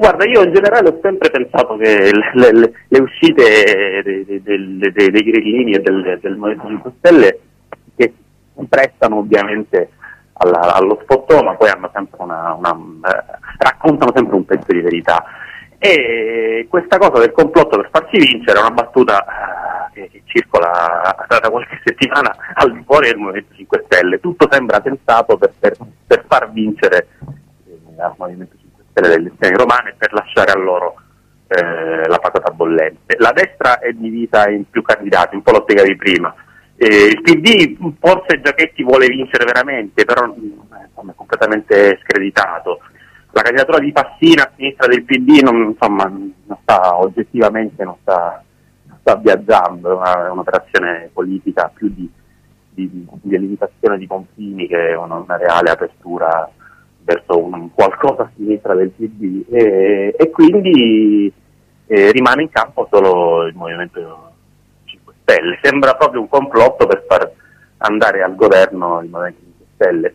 Guarda, io in generale ho sempre pensato che le uscite dei grillini e del Movimento 5 Stelle, che si prestano ovviamente allo sfottò, ma poi hanno sempre raccontano sempre un pezzo di verità. E questa cosa del complotto per farci vincere è una battuta che circola da qualche settimana al di fuori del Movimento 5 Stelle. Tutto sembra pensato per far vincere al Movimento 5 Stelle le elezioni romane, per lasciare a loro la patata bollente. La destra è divisa in più candidati, un po' lo spiegavi prima. Il PD forse Giachetti vuole vincere veramente, però insomma, è completamente screditato. La candidatura di Fassina a sinistra del PD non sta oggettivamente, non sta viaggiando, è un'operazione politica più di delimitazione di confini che una reale apertura verso qualcosa a sinistra del PD, e quindi rimane in campo solo il Movimento 5 Stelle. Sembra proprio un complotto per far andare al governo il Movimento 5 Stelle.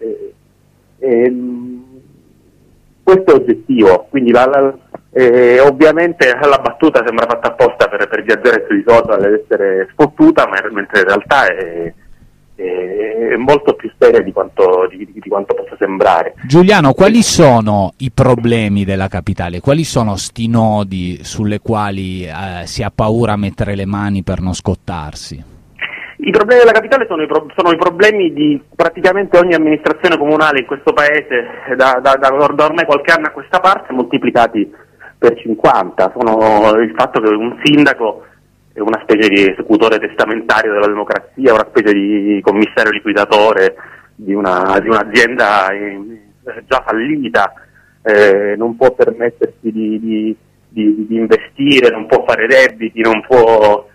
Questo è oggettivo, quindi ovviamente la battuta sembra fatta apposta per viaggiare sui social ed essere sfottuta, mentre in realtà è molto più seria di quanto possa sembrare. Giuliano, quali sono i problemi della capitale? Quali sono sti nodi sulle quali si ha paura a mettere le mani per non scottarsi? I problemi della capitale sono i problemi di praticamente ogni amministrazione comunale in questo paese da ormai qualche anno a questa parte, moltiplicati per 50. Sono il fatto che un sindaco è una specie di esecutore testamentario della democrazia, una specie di commissario liquidatore di un'azienda già fallita, non può permettersi di investire, non può fare debiti, non può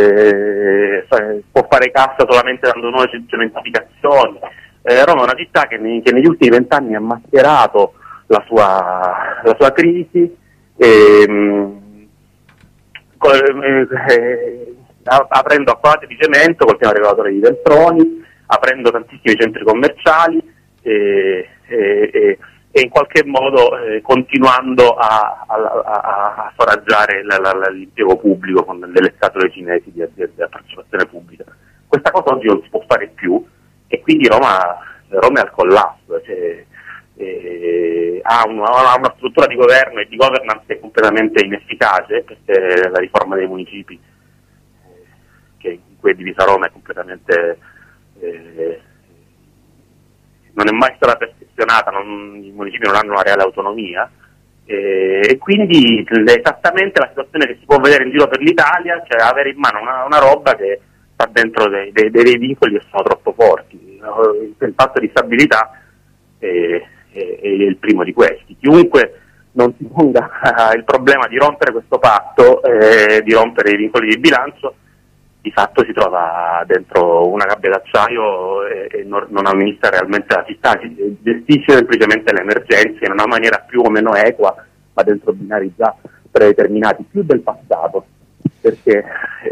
fare cassa solamente dando nuove cementificazioni. Roma è una città che negli ultimi 20 anni ha mascherato la sua crisi, aprendo acquate di cemento col piano regolatore di Veltroni, aprendo tantissimi centri commerciali e in qualche modo continuando a foraggiare l'impiego pubblico con delle scatole cinesi di partecipazione pubblica. Questa cosa oggi non si può fare più, e quindi Roma è al collasso, ha una struttura di governo e di governance che è completamente inefficace, perché la riforma dei municipi in cui è divisa Roma è completamente non è mai stata perfezionata, i municipi non hanno una reale autonomia, e quindi è esattamente la situazione che si può vedere in giro per l'Italia, cioè avere in mano una roba che sta dentro dei vincoli che sono troppo forti. Il patto di stabilità è il primo di questi. Chiunque non si ponga il problema di rompere questo patto, di rompere i vincoli di bilancio, di fatto si trova dentro una gabbia d'acciaio e non amministra realmente la città, gestisce semplicemente le emergenze in una maniera più o meno equa, ma dentro binari già predeterminati, più del passato, perché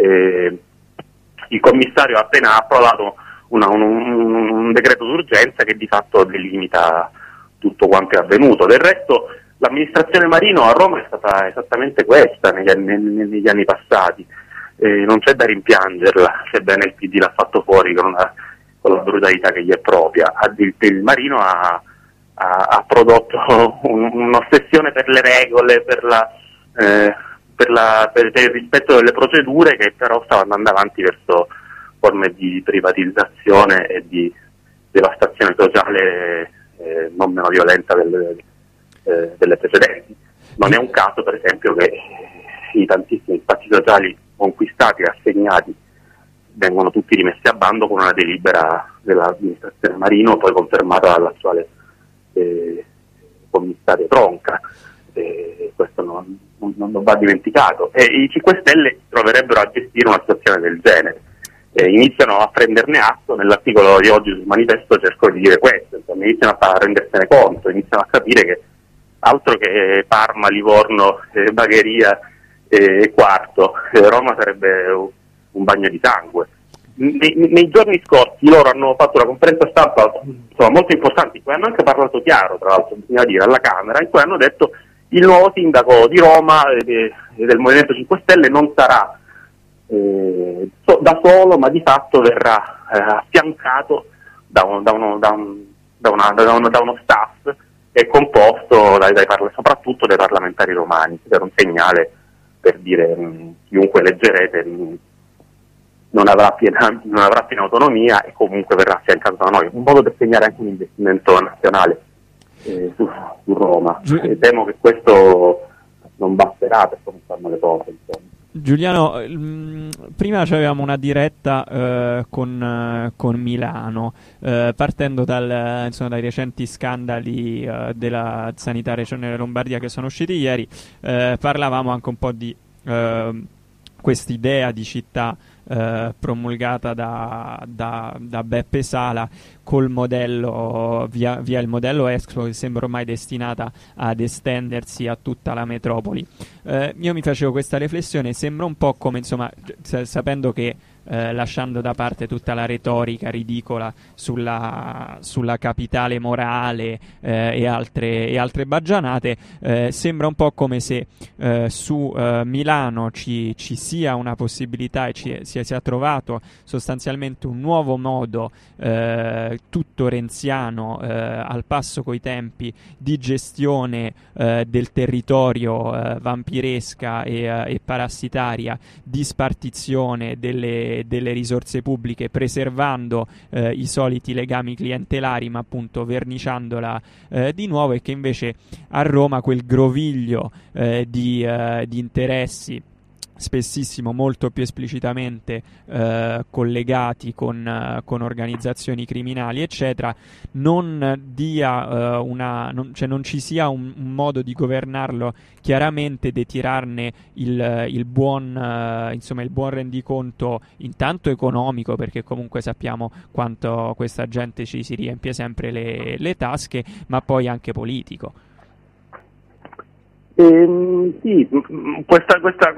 il commissario ha appena approvato un decreto d'urgenza che di fatto delimita tutto quanto è avvenuto. Del resto l'amministrazione Marino a Roma è stata esattamente questa negli anni passati. Non c'è da rimpiangerla, sebbene il PD l'ha fatto fuori con la brutalità che gli è propria. Il Marino ha prodotto un'ossessione per le regole, per il rispetto delle procedure, che però stava andando avanti verso forme di privatizzazione e di devastazione sociale non meno violenta delle precedenti. Non è un caso, per esempio, che i tantissimi spazi sociali conquistati e assegnati vengono tutti rimessi a bando con una delibera dell'amministrazione Marino, poi confermata dall'attuale commissario Tronca. Questo non va dimenticato, e i 5 Stelle si troverebbero a gestire una situazione del genere. Iniziano a prenderne atto. Nell'articolo di oggi sul manifesto cerco di dire questo, insomma, iniziano a rendersene conto, iniziano a capire che altro che Parma, Livorno, Bagheria e Quarto, Roma sarebbe un bagno di sangue. Nei giorni scorsi loro hanno fatto una conferenza stampa molto importante, in cui hanno anche parlato chiaro, tra l'altro bisogna dire, alla Camera, in cui hanno detto il nuovo sindaco di Roma e del Movimento 5 Stelle non sarà da solo, ma di fatto verrà affiancato da uno staff che è composto soprattutto dai parlamentari romani, per un segnale per dire chiunque eleggerete non avrà piena autonomia e comunque verrà affiancato da noi, un modo per segnare anche un investimento nazionale su Roma. Temo che questo non basterà per come stanno le cose, insomma. Giuliano, prima avevamo una diretta con Milano, partendo dai recenti scandali della sanità regionale Lombardia che sono usciti ieri. Parlavamo anche un po' di quest'idea di città promulgata da Beppe Sala col modello via il modello Expo, che sembra ormai destinata ad estendersi a tutta la metropoli. Io mi facevo questa riflessione, sembra un po' come, insomma, sapendo che lasciando da parte tutta la retorica ridicola sulla capitale morale e altre baggianate, sembra un po' come se su Milano ci sia una possibilità e sia trovato sostanzialmente un nuovo modo tutto renziano, al passo coi tempi, di gestione del territorio, vampiresca e parassitaria, di spartizione delle risorse pubbliche, preservando i soliti legami clientelari, ma appunto verniciandola di nuovo, e che invece a Roma quel groviglio di interessi, spessissimo molto più esplicitamente collegati con organizzazioni criminali, eccetera, non ci sia un modo di governarlo chiaramente, di tirarne il buon rendiconto, intanto economico, perché comunque sappiamo quanto questa gente ci si riempie sempre le tasche, ma poi anche politico. Sì, questa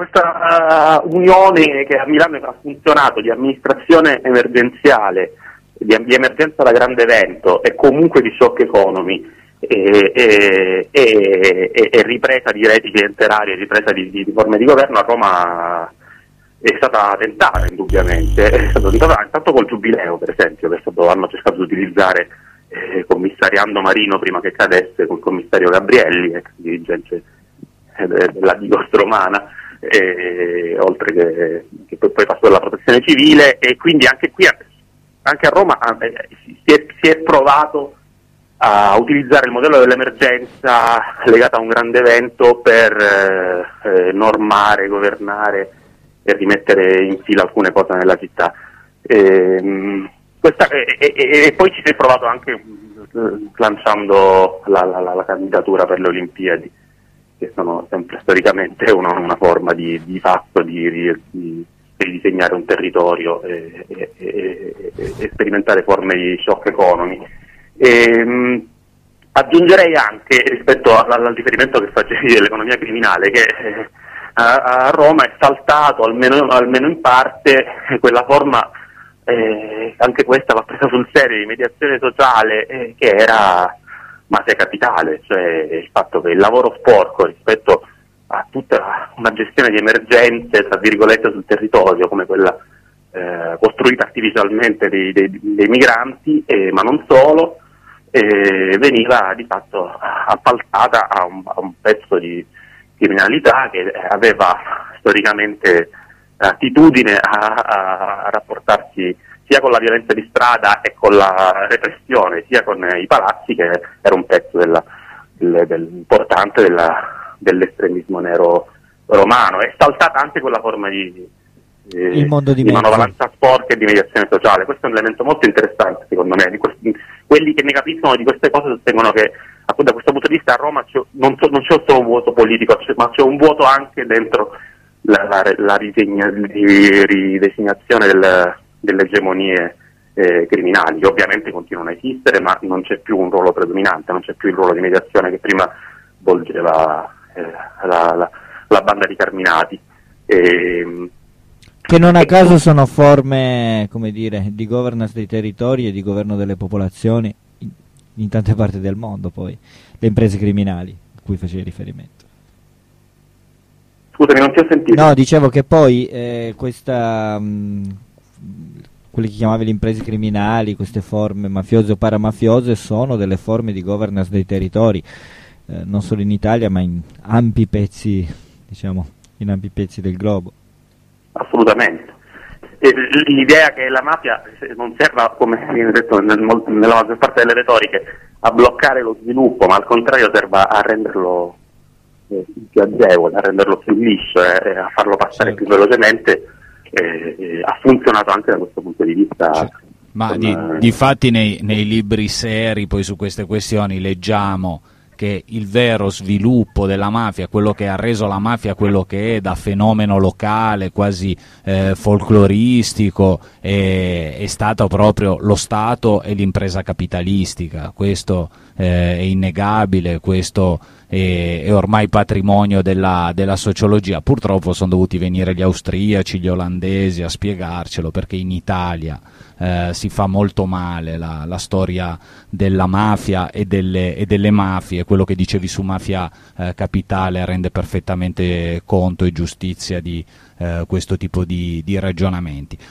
unione che a Milano ha funzionato di amministrazione emergenziale, di emergenza da grande evento e comunque di shock economy e ripresa di reti clientelari, ripresa di forme di governo, a Roma è stata tentata indubbiamente, è stato tentata intanto col Giubileo, per esempio, che hanno cercato di utilizzare commissariando Marino prima che cadesse, col commissario Gabrielli, ex dirigente della Digos romana, oltre che poi passò alla protezione civile, e quindi anche qui, anche a Roma si è provato a utilizzare il modello dell'emergenza legata a un grande evento per normare, governare e rimettere in fila alcune cose nella città. E poi ci si è provato anche lanciando la candidatura per le Olimpiadi, che sono sempre storicamente una forma di fatto di ridisegnare un territorio e sperimentare forme di shock economy. Aggiungerei anche, rispetto al riferimento che facevi dell'economia criminale, che a Roma è saltato, almeno in parte, quella forma, anche questa va presa sul serio, di mediazione sociale, che era Mafia Capitale, cioè il fatto che il lavoro sporco rispetto a tutta una gestione di emergenze, tra virgolette, sul territorio, come quella costruita artificialmente dei migranti, ma non solo, veniva di fatto appaltata a un pezzo di criminalità che aveva storicamente attitudine a rapportarsi sia con la violenza di strada e con la repressione, sia con i palazzi, che era un pezzo importante dell'estremismo nero romano. È saltata anche quella forma di manovalanza sporca e di mediazione sociale. Questo è un elemento molto interessante, secondo me. Quelli che ne capiscono di queste cose sostengono che, appunto, da questo punto di vista, a Roma non c'è solo un vuoto politico, ma c'è un vuoto anche dentro la ridisegnazione delle egemonie criminali, che ovviamente continuano a esistere, ma non c'è più un ruolo predominante, non c'è più il ruolo di mediazione che prima svolgeva la banda di Carminati. Che non a caso sono forme, come dire, di governance dei territori e di governo delle popolazioni in tante parti del mondo, poi le imprese criminali a cui facevi riferimento. Scusami, non ti ho sentito. No, dicevo che poi questa quelle che chiamavi le imprese criminali, queste forme mafiose o paramafiose, sono delle forme di governance dei territori, non solo in Italia ma in ampi pezzi, diciamo, in ampi pezzi del globo. Assolutamente. L'idea che la mafia non serva, come viene detto nella maggior parte delle retoriche, a bloccare lo sviluppo, ma al contrario serva a renderlo più agevole, a renderlo più liscio e a farlo passare più velocemente, ha funzionato anche da questo punto di vista. Ma difatti nei libri seri poi su queste questioni leggiamo che il vero sviluppo della mafia, quello che ha reso la mafia quello che è, da fenomeno locale quasi folcloristico, è stato proprio lo Stato e l'impresa capitalistica. Questo è innegabile, questo è ormai patrimonio della sociologia. Purtroppo sono dovuti venire gli austriaci, gli olandesi a spiegarcelo, perché in Italia si fa molto male la storia della mafia e delle mafie. Quello che dicevi su Mafia Capitale rende perfettamente conto e giustizia di questo tipo di ragionamenti.